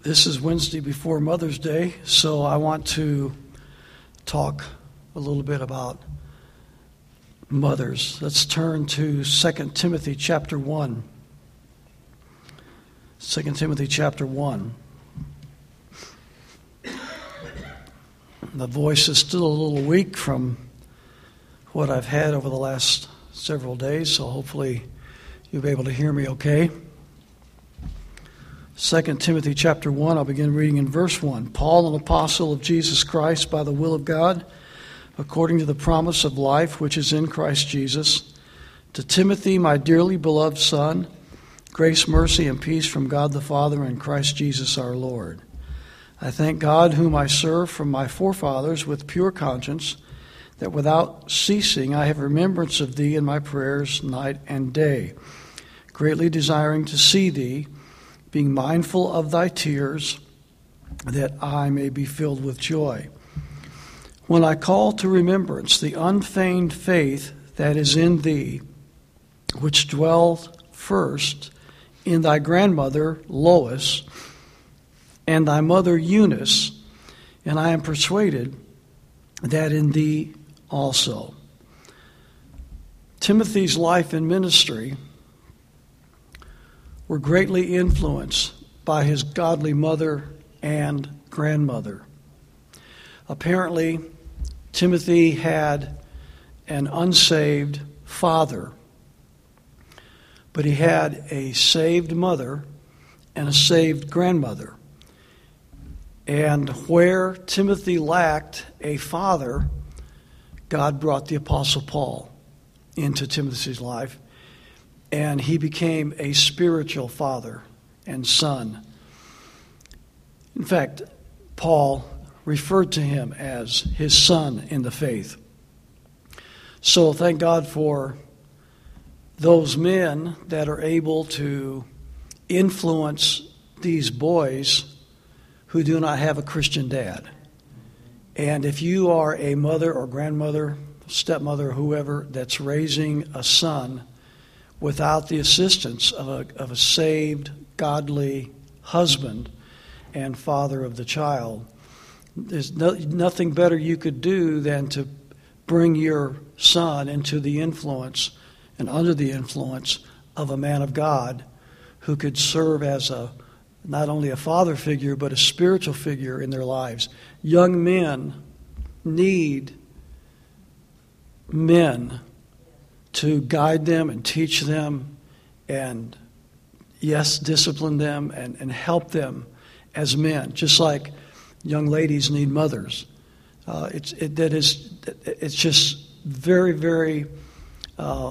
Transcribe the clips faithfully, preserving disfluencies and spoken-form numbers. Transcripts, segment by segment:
This is Wednesday before Mother's Day, so I want to talk a little bit about mothers. Let's turn to Second Timothy chapter one. Second Timothy chapter one. The voice is still a little weak from what I've had over the last several days, so hopefully you'll be able to hear me okay. Second Timothy chapter one, I'll begin reading in verse one. Paul, an apostle of Jesus Christ by the will of God, according to the promise of life which is in Christ Jesus, to Timothy, my dearly beloved son, grace, mercy, and peace from God the Father and Christ Jesus our Lord. I thank God, whom I serve from my forefathers with pure conscience, that without ceasing I have remembrance of thee in my prayers night and day, greatly desiring to see thee, being mindful of thy tears, that I may be filled with joy. When I call to remembrance the unfeigned faith that is in thee, which dwelled first in thy grandmother Lois and thy mother Eunice, and I am persuaded that in thee also. Timothy's life and ministry were greatly influenced by his godly mother and grandmother. Apparently, Timothy had an unsaved father, but he had a saved mother and a saved grandmother. And where Timothy lacked a father, God brought the Apostle Paul into Timothy's life, and he became a spiritual father and son. In fact, Paul referred to him as his son in the faith. So thank God for those men that are able to influence these boys who do not have a Christian dad. And if you are a mother or grandmother, stepmother, whoever, that's raising a son without the assistance of a, of a saved, godly husband and father of the child, there's no, nothing better you could do than to bring your son into the influence and under the influence of a man of God who could serve as a not only a father figure, but a spiritual figure in their lives. Young men need men to guide them and teach them and, yes, discipline them and, and help them as men, just like young ladies need mothers. Uh, it's it, that is it's just very, very uh,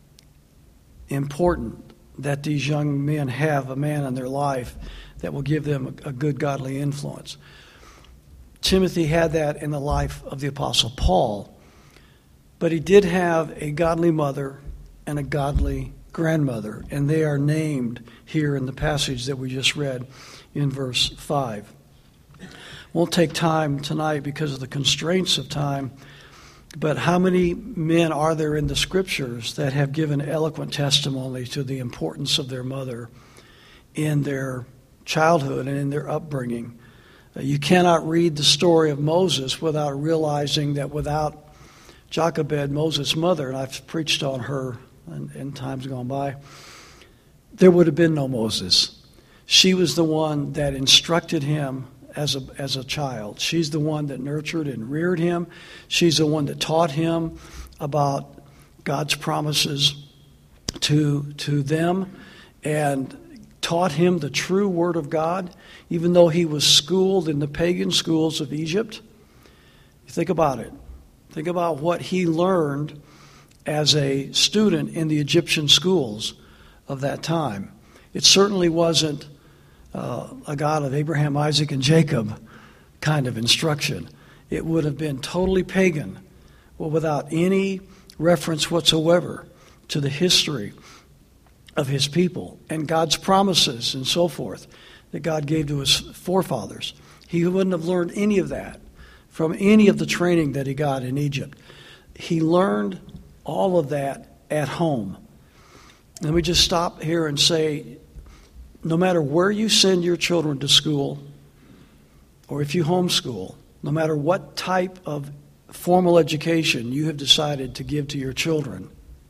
important that these young men have a man in their life that will give them a, a good godly influence. Timothy had that in the life of the Apostle Paul, but he did have a godly mother and a godly grandmother, and they are named here in the passage that we just read in verse five. Won't take time tonight because of the constraints of time, but how many men are there in the Scriptures that have given eloquent testimony to the importance of their mother in their childhood and in their upbringing? You cannot read the story of Moses without realizing that without Jochebed, Moses' mother, and I've preached on her in, in times gone by, there would have been no Moses. She was the one that instructed him as a as a child. She's the one that nurtured and reared him. She's the one that taught him about God's promises to to them and taught him the true word of God, even though he was schooled in the pagan schools of Egypt. Think about it. Think about what he learned as a student in the Egyptian schools of that time. It certainly wasn't uh, a God of Abraham, Isaac, and Jacob kind of instruction. It would have been totally pagan, well, without any reference whatsoever to the history of his people and God's promises and so forth that God gave to his forefathers. He wouldn't have learned any of that from any of the training that he got in Egypt. He learned all of that at home. Let me just stop here and say no matter where you send your children to school, or if you homeschool, no matter what type of formal education you have decided to give to your children,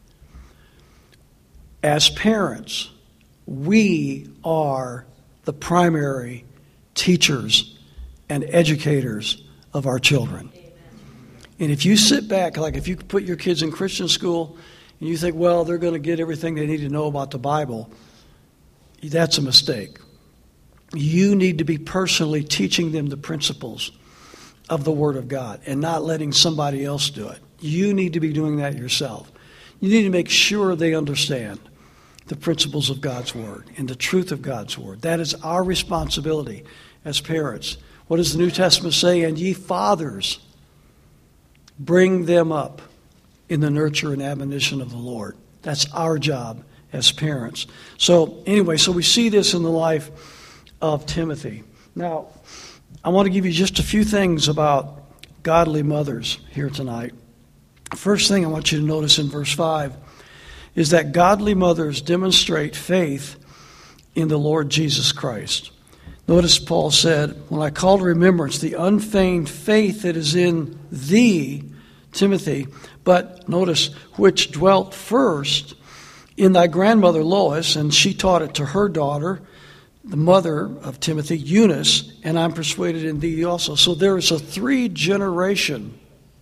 as parents, we are the primary teachers and educators of our children. Amen. And if you sit back, like if you put your kids in Christian school and you think, well, they're going to get everything they need to know about the Bible, that's a mistake. You need to be personally teaching them the principles of the Word of God and not letting somebody else do it. You need to be doing that yourself. You need to make sure they understand the principles of God's Word and the truth of God's Word. That is our responsibility as parents. What does the New Testament say? And ye fathers, bring them up in the nurture and admonition of the Lord. That's our job as parents. So anyway, so we see this in the life of Timothy. Now, I want to give you just a few things about godly mothers here tonight. First thing I want you to notice in verse five is that godly mothers demonstrate faith in the Lord Jesus Christ. Notice Paul said, when I call to remembrance the unfeigned faith that is in thee, Timothy, but notice, which dwelt first in thy grandmother Lois, and she taught it to her daughter, the mother of Timothy, Eunice, and I'm persuaded in thee also. So there is a three-generation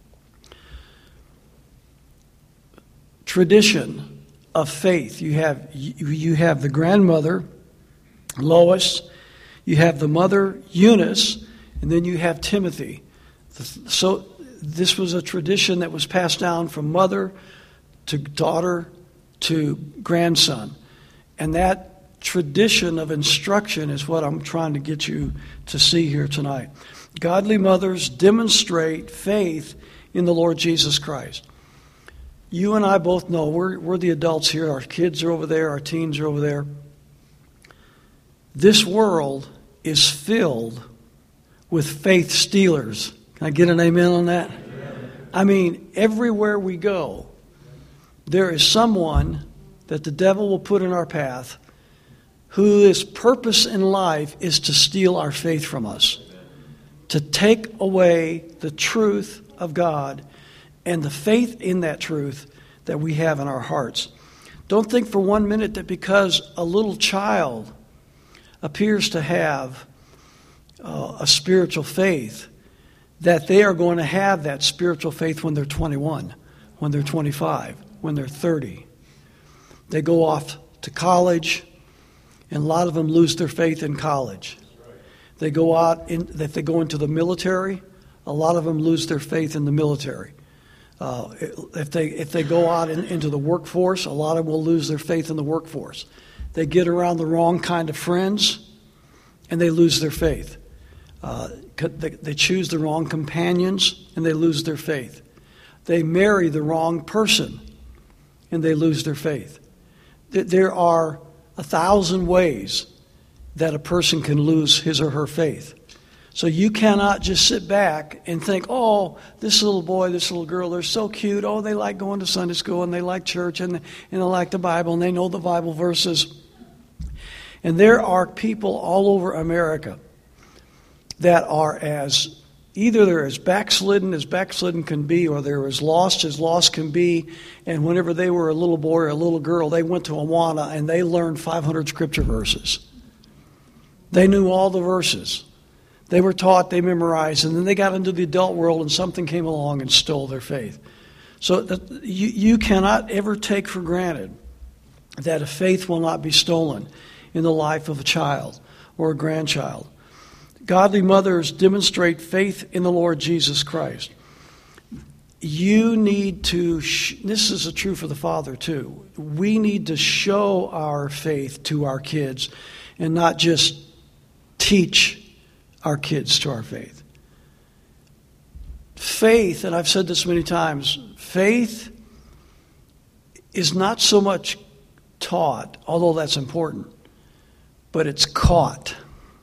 tradition of faith. You have you have the grandmother, Lois, you have the mother, Eunice, and then you have Timothy. So this was a tradition that was passed down from mother to daughter to grandson. And that tradition of instruction is what I'm trying to get you to see here tonight. Godly mothers demonstrate faith in the Lord Jesus Christ. You and I both know, we're, we're the adults here, our kids are over there, our teens are over there. This world is filled with faith stealers. Can I get an amen on that? Amen. I mean, everywhere we go, there is someone that the devil will put in our path whose purpose in life is to steal our faith from us, to take away the truth of God and the faith in that truth that we have in our hearts. Don't think for one minute that because a little child appears to have uh, a spiritual faith, that they are going to have that spiritual faith when they're twenty-one, when they're twenty-five, when they're thirty. They go off to college, and a lot of them lose their faith in college. They go out, in, if they go into the military, a lot of them lose their faith in the military. Uh, if they if they go out in, into the workforce, a lot of them will lose their faith in the workforce. They get around the wrong kind of friends, and they lose their faith. Uh, they, they choose the wrong companions, and they lose their faith. They marry the wrong person, and they lose their faith. There are a thousand ways that a person can lose his or her faith. So you cannot just sit back and think, oh, this little boy, this little girl, they're so cute. Oh, they like going to Sunday school, and they like church, and, and they like the Bible, and they know the Bible verses. And there are people all over America that are as, either they're as backslidden as backslidden can be, or they're as lost as lost can be. And whenever they were a little boy or a little girl, they went to Awana and they learned five hundred scripture verses. They knew all the verses. They were taught, they memorized, and then they got into the adult world and something came along and stole their faith. So that you, you cannot ever take for granted that a faith will not be stolen in the life of a child or a grandchild. Godly mothers demonstrate faith in the Lord Jesus Christ. You need to, sh- this is true for the father too. We need to show our faith to our kids and not just teach our kids to our faith. Faith, and I've said this many times, faith is not so much taught, although that's important, but it's caught.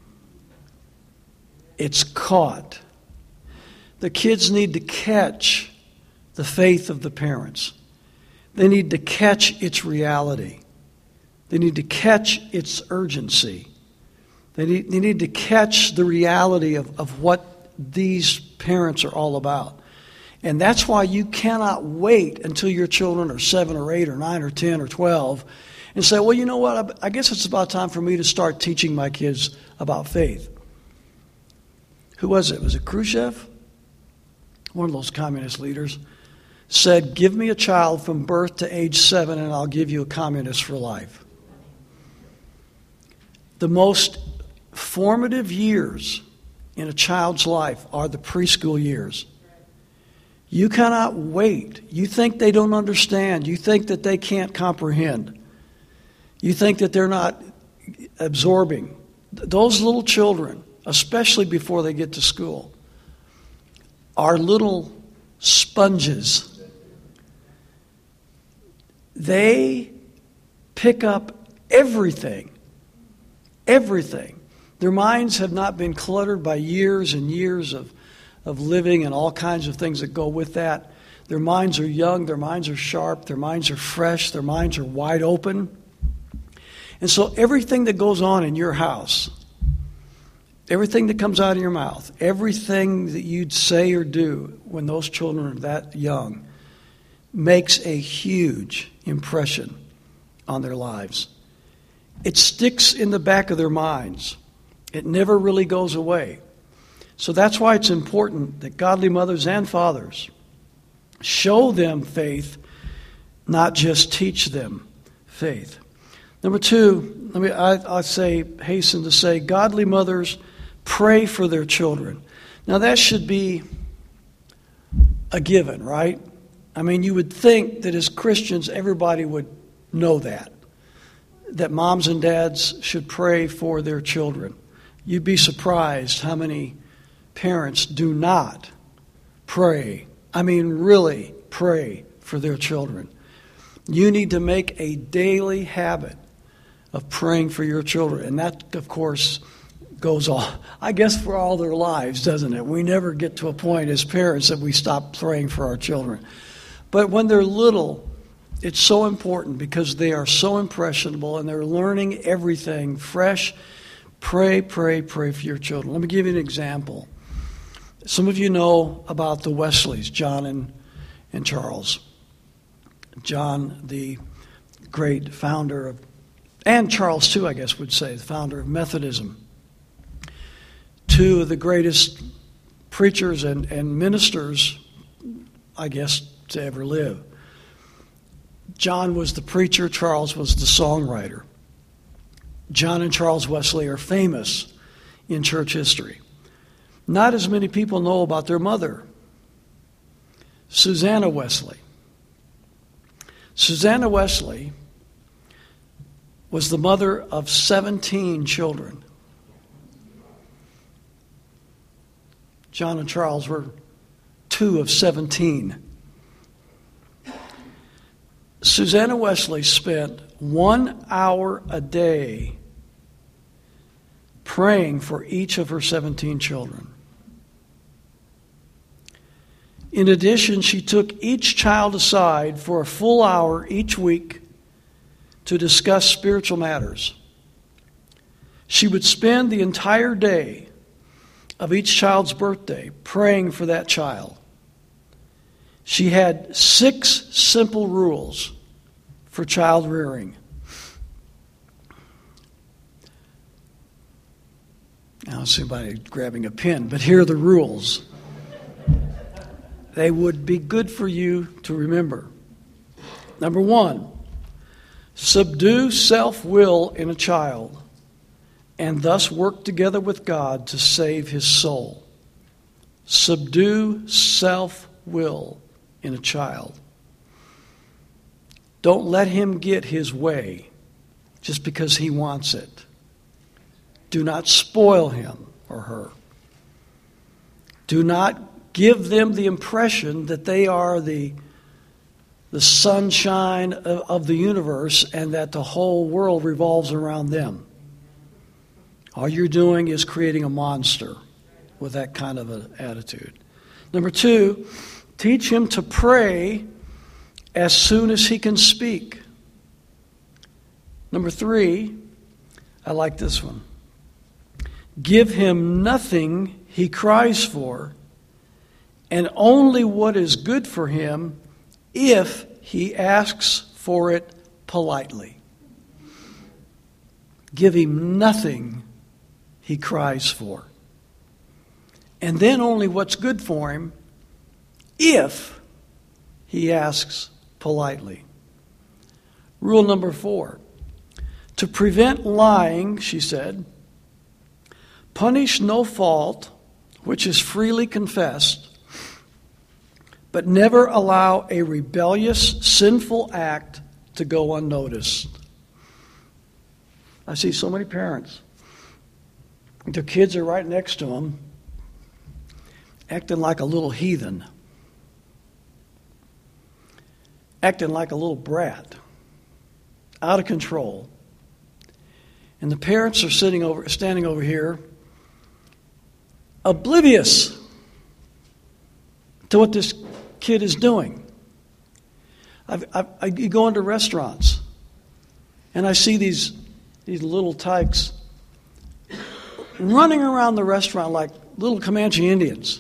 It's caught. The kids need to catch the faith of the parents. They need to catch its reality. They need to catch its urgency. They need, they need to catch the reality of, of what these parents are all about. And that's why you cannot wait until your children are seven or eight or nine or ten or twelve and say, well, you know what, I guess it's about time for me to start teaching my kids about faith. Who was it? Was it Khrushchev? One of those communist leaders said, give me a child from birth to age seven and I'll give you a communist for life. The most formative years in a child's life are the preschool years. You cannot wait. You think they don't understand. You think that they can't comprehend. You think that they're not absorbing. Those little children, especially before they get to school, are little sponges. They pick up everything. Everything. Their minds have not been cluttered by years and years of, of living and all kinds of things that go with that. Their minds are young, their minds are sharp, their minds are fresh, their minds are wide open. And so everything that goes on in your house, everything that comes out of your mouth, everything that you'd say or do when those children are that young makes a huge impression on their lives. It sticks in the back of their minds. It never really goes away. So that's why it's important that godly mothers and fathers show them faith, not just teach them faith. Number two, let me I, I say hasten to say, godly mothers pray for their children. Now that should be a given, right? I mean, you would think that as Christians, everybody would know that, that moms and dads should pray for their children. You'd be surprised how many parents do not pray. I mean, really pray for their children. You need to make a daily habit of praying for your children. And that, of course, goes on, I guess, for all their lives, doesn't it? We never get to a point as parents that we stop praying for our children. But when they're little, it's so important because they are so impressionable and they're learning everything fresh. Pray, pray, pray for your children. Let me give you an example. Some of you know about the Wesleys, John and, and Charles. John, the great founder of, and Charles too, I guess would say, the founder of Methodism. Two of the greatest preachers and, and ministers, I guess, to ever live. John was the preacher, Charles was the songwriter. John and Charles Wesley are famous in church history. Not as many people know about their mother, Susanna Wesley. Susanna Wesley was the mother of seventeen children. John and Charles were two of seventeen. Susanna Wesley spent one hour a day praying for each of her seventeen children. In addition, she took each child aside for a full hour each week to discuss spiritual matters. She would spend the entire day of each child's birthday praying for that child. She had six simple rules for child rearing. I don't see anybody grabbing a pen, but here are the rules. They would be good for you to remember. Number one, subdue self-will in a child and thus work together with God to save his soul. Subdue self-will in a child. Don't let him get his way just because he wants it. Do not spoil him or her. Do not give them the impression that they are the, the sunshine of, of the universe and that the whole world revolves around them. All you're doing is creating a monster with that kind of an attitude. Number two, teach him to pray as soon as he can speak. Number three, I like this one. Give him nothing he cries for, and only what is good for him if he asks for it politely. Give him nothing he cries for, and then only what's good for him if he asks politely. Rule number four. To prevent lying, she said, punish no fault which is freely confessed, but never allow a rebellious, sinful act to go unnoticed. I see so many parents, their kids are right next to them, acting like a little heathen, acting like a little brat, out of control. And the parents are sitting over, standing over here, oblivious to what this kid is doing. I've, I've, I you go into restaurants, and I see these these little tykes running around the restaurant like little Comanche Indians.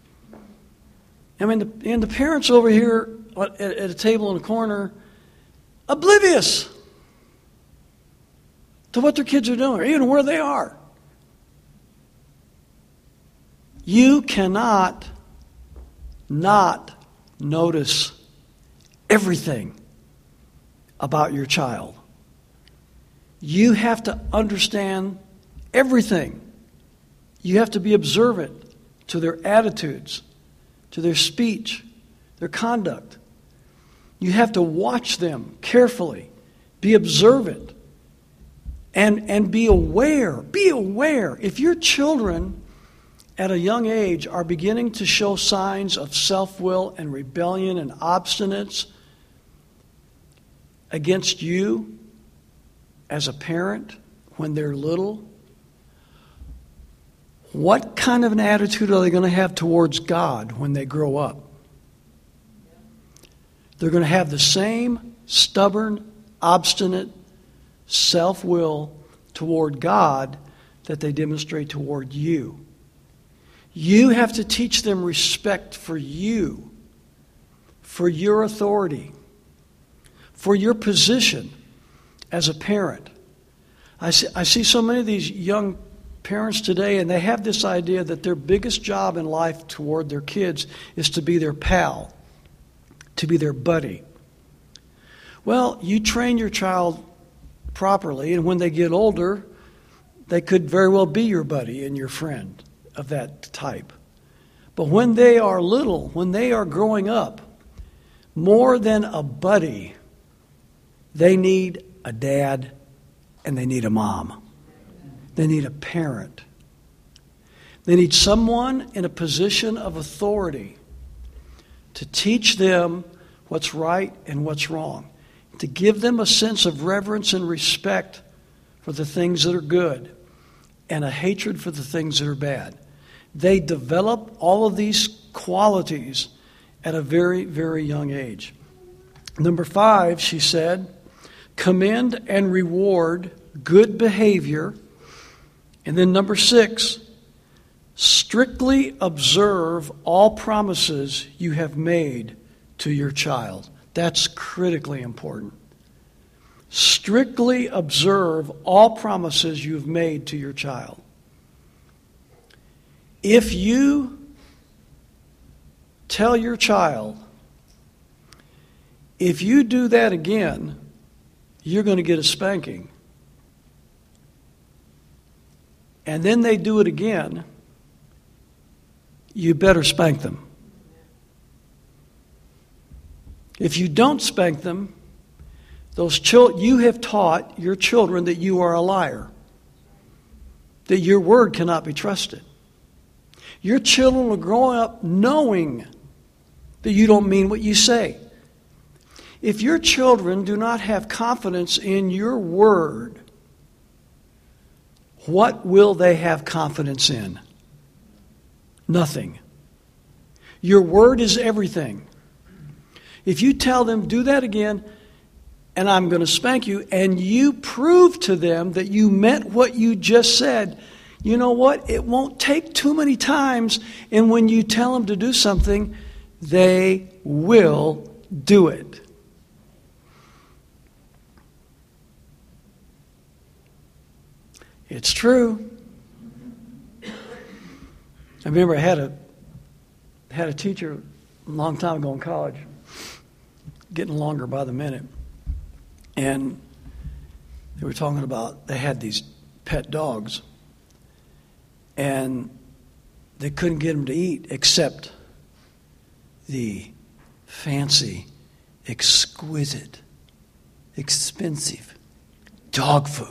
I mean, the, and the parents over here at, at a table in the corner, oblivious to what their kids are doing, or even where they are. You cannot not notice everything about your child. You have to understand everything. You have to be observant to their attitudes, to their speech, their conduct. You have to watch them carefully, be observant, and, and be aware. Be aware. If your children at a young age are beginning to show signs of self-will and rebellion and obstinance against you as a parent when they're little, what kind of an attitude are they going to have towards God when they grow up? They're going to have the same stubborn, obstinate self-will toward God that they demonstrate toward you. You have to teach them respect for you, for your authority, for your position as a parent. I see, I see so many of these young parents today, and they have this idea that their biggest job in life toward their kids is to be their pal, to be their buddy. Well, you train your child properly, and when they get older, they could very well be your buddy and your friend of that type. But when they are little, when they are growing up, more than a buddy, they need a dad and they need a mom. They need a parent. They need someone in a position of authority to teach them what's right and what's wrong, to give them a sense of reverence and respect for the things that are good and a hatred for the things that are bad. They develop all of these qualities at a very, very young age. Number five, she said, commend and reward good behavior. And then number six, strictly observe all promises you have made to your child. That's critically important. Strictly observe all promises you've made to your child. If you tell your child, if you do that again, you're going to get a spanking, and then they do it again, you better spank them. If you don't spank them, those chil- you have taught your children that you are a liar, that your word cannot be trusted. Your children will grow up knowing that you don't mean what you say. If your children do not have confidence in your word, what will they have confidence in? Nothing. Your word is everything. If you tell them, do that again, and I'm going to spank you, and you prove to them that you meant what you just said, you know what? It won't take too many times, and when you tell them to do something, they will do it. It's true. I remember I had a had a teacher a long time ago in college, getting longer by the minute, and they were talking about they had these pet dogs, and they couldn't get them to eat except the fancy, exquisite, expensive dog food.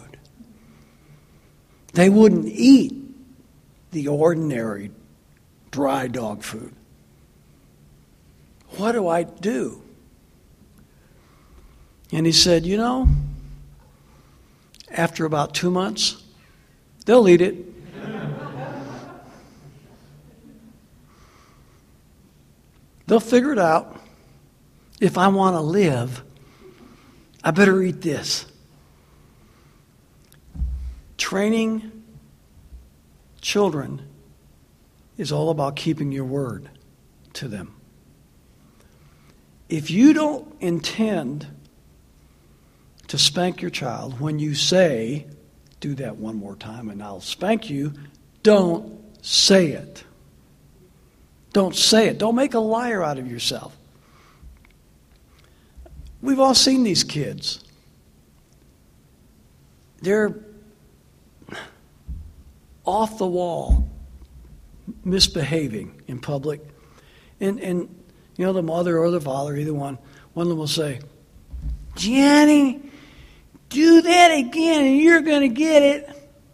They wouldn't eat the ordinary dry dog food. What do I do? And he said, you know, after about two months, they'll eat it. They'll figure it out. If I want to live, I better eat this. Training children is all about keeping your word to them. If you don't intend to spank your child when you say, do that one more time and I'll spank you, don't say it. Don't say it. Don't make a liar out of yourself. We've all seen these kids. They're off the wall, misbehaving in public. And, and you know, the mother or the father, either one, one of them will say, Johnny, do that again and you're going to get it.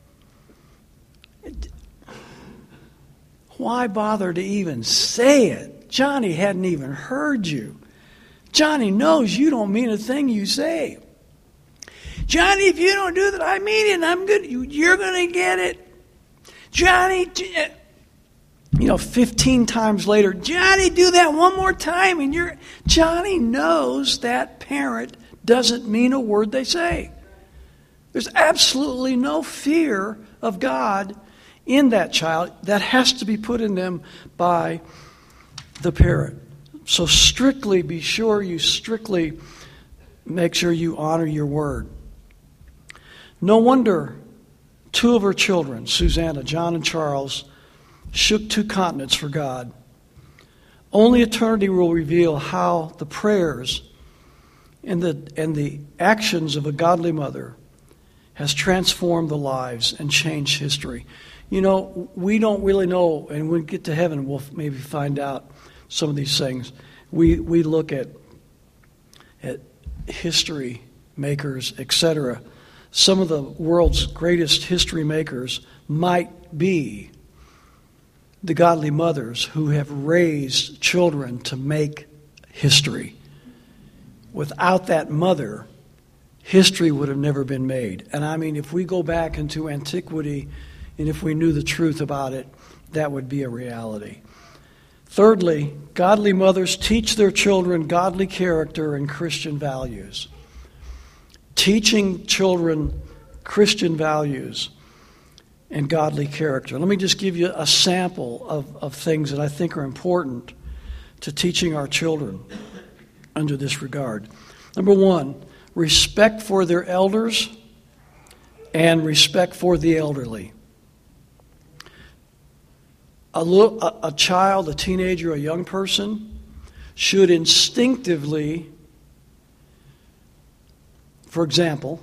Why bother to even say it? Johnny hadn't even heard you. Johnny knows you don't mean a thing you say. Johnny, if you don't do that, I mean it, and I'm good. You're going to get it. Johnny, you know, fifteen times later, Johnny, do that one more time, and you're... Johnny knows that parent doesn't mean a word they say. There's absolutely no fear of God in that child. That has to be put in them by the parent. So strictly, be sure you strictly make sure you honor your word. No wonder two of her children, Susanna, John and Charles, shook two continents for God. Only eternity will reveal how the prayers and the, and the actions of a godly mother has transformed the lives and changed history. You know, we don't really know, and when we get to heaven, we'll maybe find out some of these things. We we look at at history makers, et cetera. Some of the world's greatest history makers might be the godly mothers who have raised children to make history. Without that mother, history would have never been made. And I mean, if we go back into antiquity and if we knew the truth about it, that would be a reality. Thirdly, godly mothers teach their children godly character and Christian values. Teaching children Christian values and godly character. Let me just give you a sample of, of things that I think are important to teaching our children under this regard. Number one, respect for their elders and respect for the elderly. A, little, a, a child, a teenager, a young person should instinctively, for example,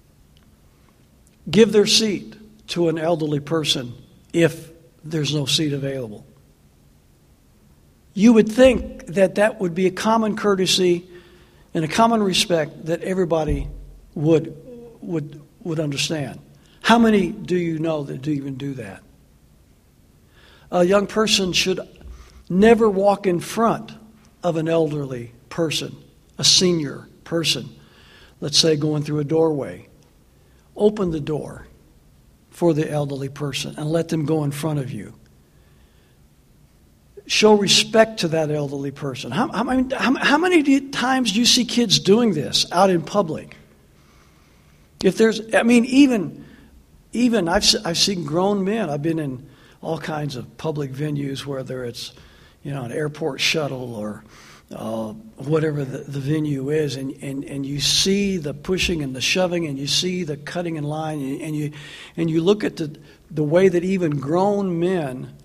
give their seat to an elderly person if there's no seat available. You would think that that would be a common courtesy and a common respect that everybody would would would understand. How many do you know that do even do that? A young person should never walk in front of an elderly person, a senior person, let's say going through a doorway. Open the door for the elderly person and let them go in front of you. show respect to that elderly person. How, how, how, how many do you, times do you see kids doing this out in public? If there's, I mean, even, even I've I've seen grown men. I've been in all kinds of public venues, whether it's, you know, an airport shuttle or uh, whatever the, the venue is, and, and, and you see the pushing and the shoving, and you see the cutting in line, and, and you and you look at the the way that even grown men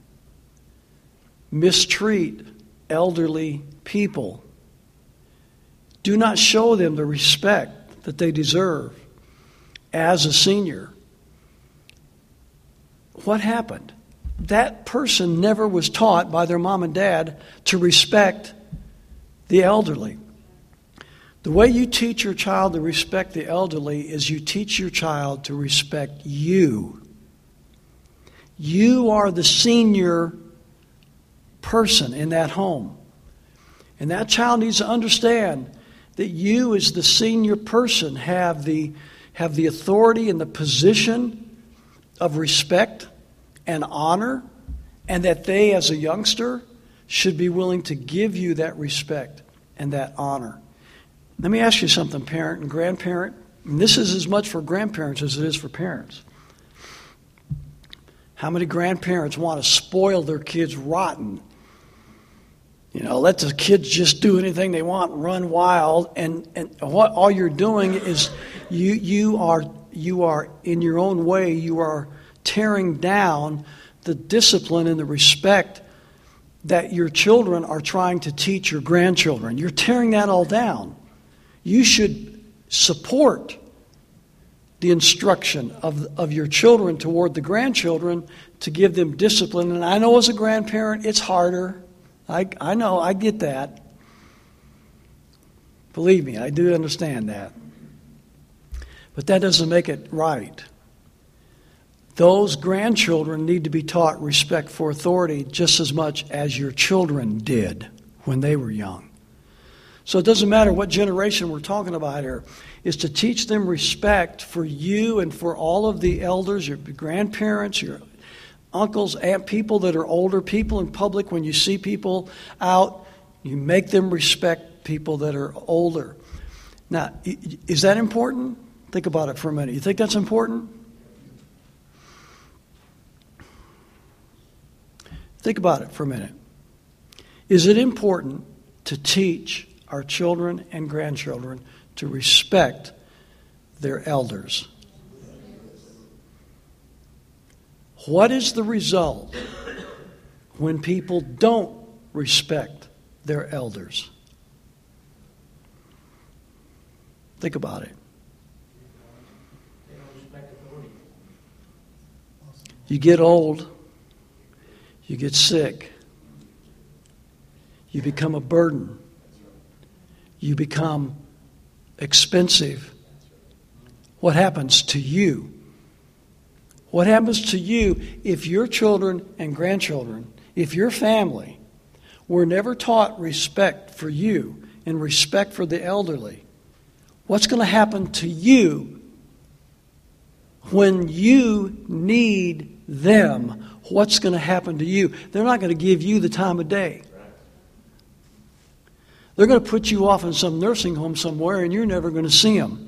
mistreat elderly people. Do not show them the respect that they deserve as a senior. What happened? That person never was taught by their mom and dad to respect the elderly. The way you teach your child to respect the elderly is you teach your child to respect you. You are the senior person in that home. And that child needs to understand that you, as the senior person, have the, have the authority and the position of respect and honor, and that they, as a youngster, should be willing to give you that respect and that honor. Let me ask you something, parent and grandparent. And this is as much for grandparents as it is for parents. How many grandparents want to spoil their kids rotten? You know, let the kids just do anything they want, run wild, and, and what all you're doing is you you are you are in your own way, you are tearing down the discipline and the respect that your children are trying to teach your grandchildren. You're tearing that all down. You should support the instruction of, of your children toward the grandchildren to give them discipline. And I know as a grandparent, it's harder. I, I know, I get that. Believe me, I do understand that. But that doesn't make it right. Those grandchildren need to be taught respect for authority just as much as your children did when they were young. So it doesn't matter what generation we're talking about here, is to teach them respect for you and for all of the elders, your grandparents, your uncles, aunt, people that are older, people in public. When you see people out, you make them respect people that are older. Now, is that important? Think about it for a minute. You think that's important? Think about it for a minute. Is it important to teach our children and grandchildren to respect their elders? What is the result when people don't respect their elders? Think about it. You get old, you get sick, you become a burden, you become expensive. What happens to you? What happens to you if your children and grandchildren, if your family were never taught respect for you and respect for the elderly? What's going to happen to you when you need them? What's going to happen to you? They're not going to give you the time of day. They're going to put you off in some nursing home somewhere, and you're never going to see them.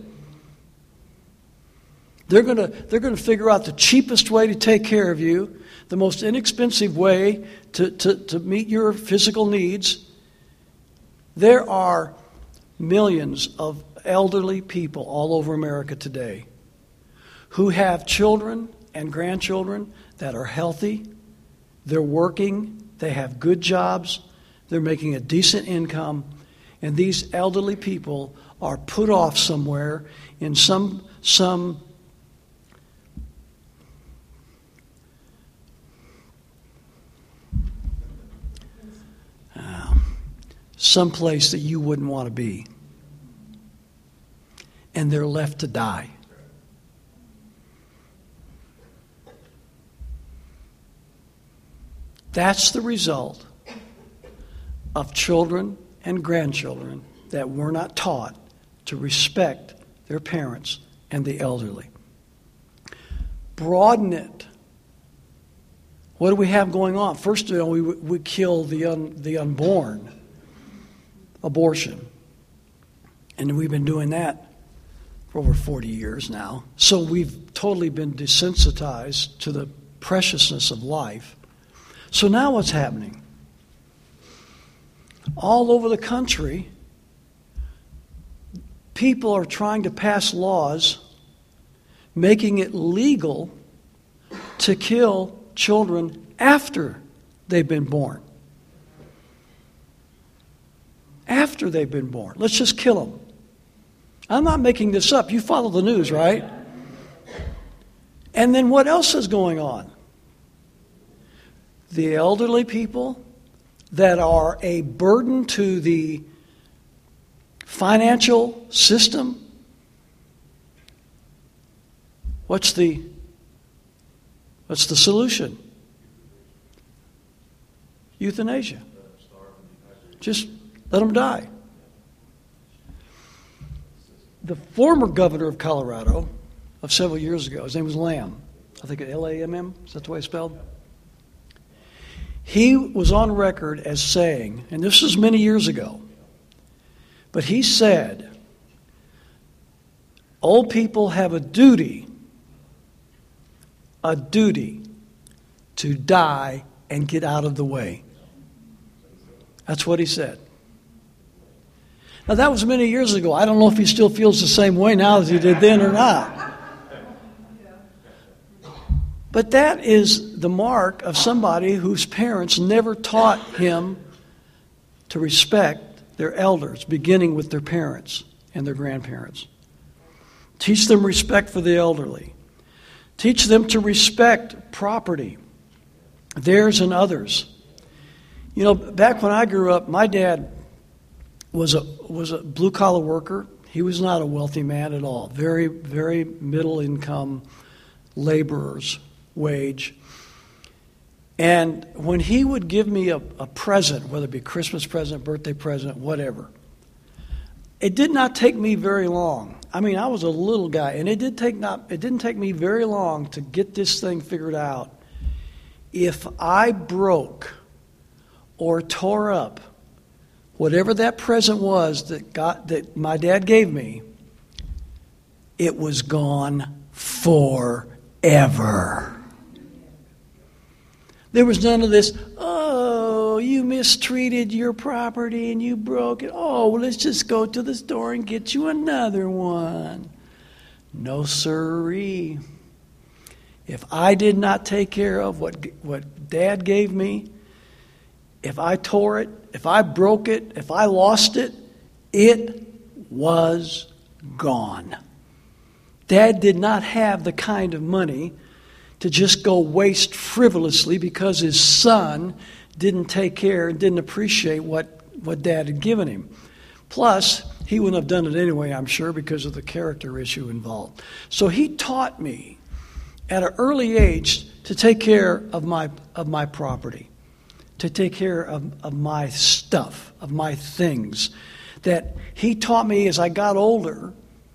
They're going to, they're going to figure out the cheapest way to take care of you, the most inexpensive way to, to, to meet your physical needs. There are millions of elderly people all over America today who have children and grandchildren that are healthy, they're working, they have good jobs, they're making a decent income, and these elderly people are put off somewhere in some some uh, some place that you wouldn't want to be, and they're left to die. That's the result of children and grandchildren that were not taught to respect their parents and the elderly. Broaden it. What do we have going on? First, you know, we we kill the un, the unborn, abortion, and we've been doing that for over forty years now. So we've totally been desensitized to the preciousness of life. So now what's happening? All over the country, people are trying to pass laws making it legal to kill children after they've been born. After they've been born. Let's just kill them. I'm not making this up. You follow the news, right? And then what else is going on? The elderly people that are a burden to the financial system. What's the what's the solution? Euthanasia. Just let them die. The former governor of Colorado of several years ago, his name was Lamb. I think L A M M, is that the way it's spelled? He was on record as saying, and this was many years ago, but he said, old people have a duty, a duty to die and get out of the way. That's what he said. Now, that was many years ago. I don't know if he still feels the same way now as he did then or not. But that is the mark of somebody whose parents never taught him to respect their elders, beginning with their parents and their grandparents. Teach them respect for the elderly. Teach them to respect property, theirs and others. You know, back when I grew up, my dad was a was a blue-collar worker. He was not a wealthy man at all. Very, very middle-income laborer's wage. And when he would give me a, a present, whether it be a Christmas present, birthday present, whatever, it did not take me very long. I mean, I was a little guy, and it did take not it didn't take me very long to get this thing figured out. If I broke or tore up whatever that present was that got that my dad gave me, it was gone forever. There was none of this, oh, you mistreated your property and you broke it. Oh, well, let's just go to the store and get you another one. No, sirree. If I did not take care of what what Dad gave me, if I tore it, if I broke it, if I lost it, it was gone. Dad did not have the kind of money to just go waste frivolously because his son didn't take care and didn't appreciate what, what Dad had given him. Plus, he wouldn't have done it anyway, I'm sure, because of the character issue involved. So he taught me at an early age to take care of my of my property, to take care of, of my stuff, of my things. That he taught me as I got older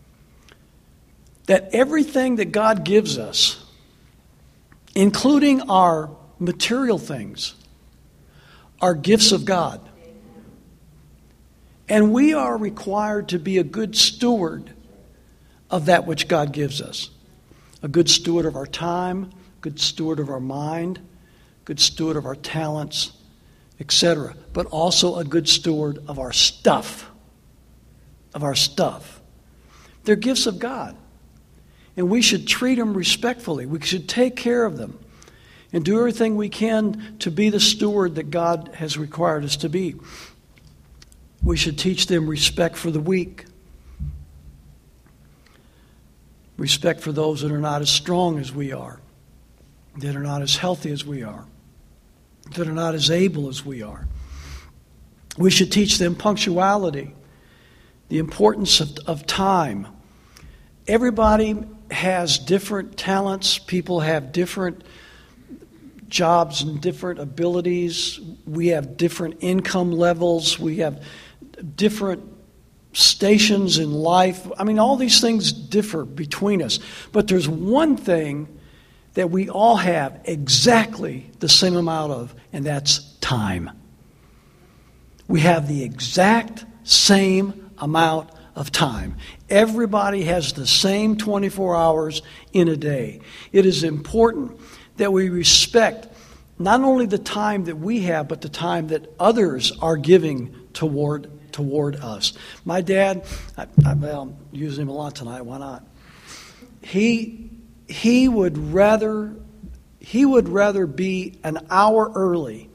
that everything that God gives us, including our material things, are gifts of God. And we are required to be a good steward of that which God gives us. A good steward of our time, good steward of our mind, good steward of our talents, et cetera. But also a good steward of our stuff. Of our stuff. They're gifts of God. And we should treat them respectfully. We should take care of them and do everything we can to be the steward that God has required us to be. We should teach them respect for the weak, respect for those that are not as strong as we are, that are not as healthy as we are, that are not as able as we are. We should teach them punctuality, the importance of, of time. Everybody has different talents. People have different jobs and different abilities. We have different income levels. We have different stations in life. I mean, all these things differ between us. But there's one thing that we all have exactly the same amount of, and that's time. We have the exact same amount of time. Everybody has the same twenty-four hours in a day. It is important that we respect not only the time that we have, but the time that others are giving toward toward us. My dad, I, I, well, I'm using him a lot tonight. Why not? He he would rather he would rather be an hour early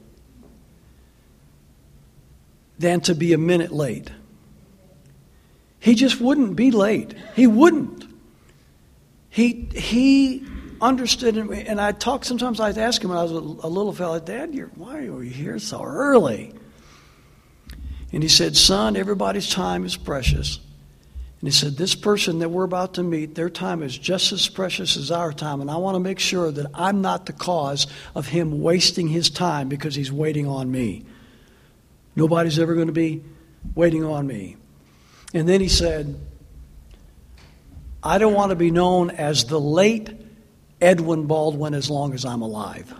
than to be a minute late. He just wouldn't be late. He wouldn't. He he understood, and I talk sometimes. I'd ask him when I was a, a little fella, Dad, you're, why are you here so early? And he said, son, everybody's time is precious. And he said, this person that we're about to meet, their time is just as precious as our time, and I want to make sure that I'm not the cause of him wasting his time because he's waiting on me. Nobody's ever going to be waiting on me. And then he said, I don't want to be known as the late Edwin Baldwin as long as I'm alive.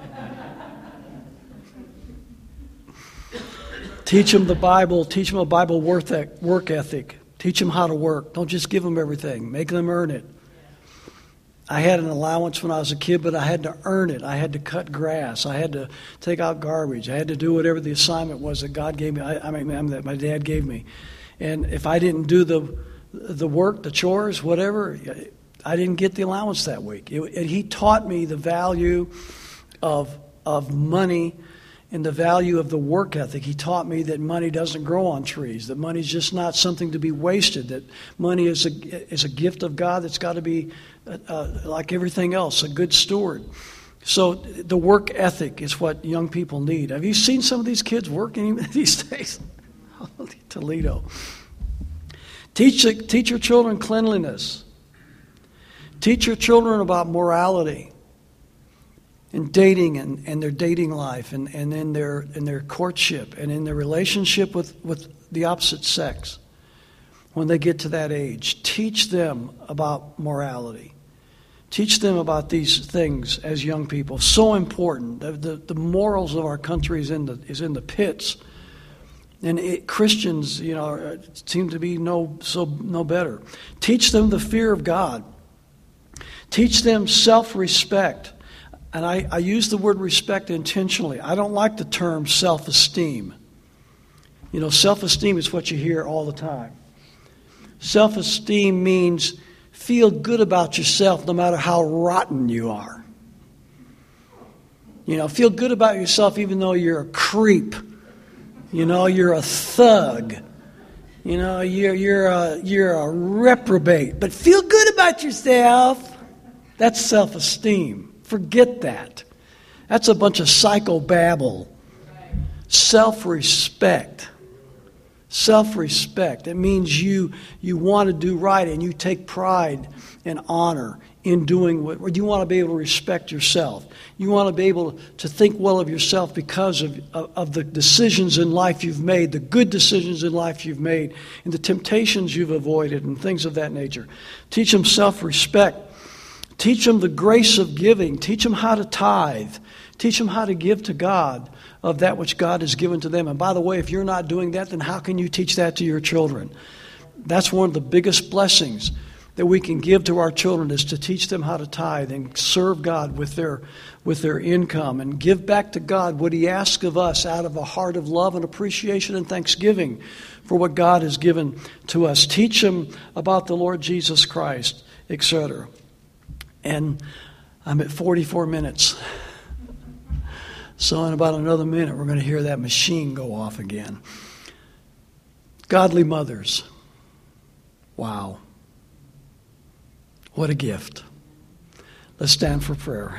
Teach them the Bible. Teach them a Bible work ethic. Teach them how to work. Don't just give them everything. Make them earn it. I had an allowance when I was a kid, but I had to earn it. I had to cut grass. I had to take out garbage. I had to do whatever the assignment was that God gave me. I, I mean, that my dad gave me. And if I didn't do the the work, the chores, whatever, I didn't get the allowance that week. It, it, he taught me the value of of money and the value of the work ethic. He taught me that money doesn't grow on trees, that money's just not something to be wasted, that money is a, is a gift of God that's got to be, uh, uh, like everything else, a good steward. So the work ethic is what young people need. Have you seen some of these kids working these days? Toledo. Teach, teach your children cleanliness. Teach your children about morality. In dating and, and their dating life and, and in their in their courtship and in their relationship with, with the opposite sex. When they get to that age, teach them about morality. Teach them about these things as young people. So important. The, the, the morals of our country is in the is in the pits. And it, Christians, you know, seem to be no so no better. Teach them the fear of God. Teach them self-respect. And I, I use the word respect intentionally. I don't like the term self-esteem. You know, self-esteem is what you hear all the time. Self-esteem means feel good about yourself no matter how rotten you are. You know, feel good about yourself even though you're a creep. You know, you're a thug. You know, you're you're a you're a reprobate. But feel good about yourself. That's self-esteem. Forget that. That's a bunch of psychobabble. Self-respect. Self-respect. It means you you want to do right and you take pride and honor in doing what you want to be able to respect yourself. You want to be able to think well of yourself because of, of, of the decisions in life you've made, the good decisions in life you've made, and the temptations you've avoided and things of that nature. Teach them self-respect. Teach them the grace of giving. Teach them how to tithe. Teach them how to give to God of that which God has given to them. And by the way, if you're not doing that, then how can you teach that to your children? That's one of the biggest blessings that we can give to our children, is to teach them how to tithe and serve God with their with their income and give back to God what He asks of us out of a heart of love and appreciation and thanksgiving for what God has given to us. Teach them about the Lord Jesus Christ, et cetera. And I'm at forty-four minutes. So in about another minute, we're going to hear that machine go off again. Godly mothers. Wow. What a gift. Let's stand for prayer.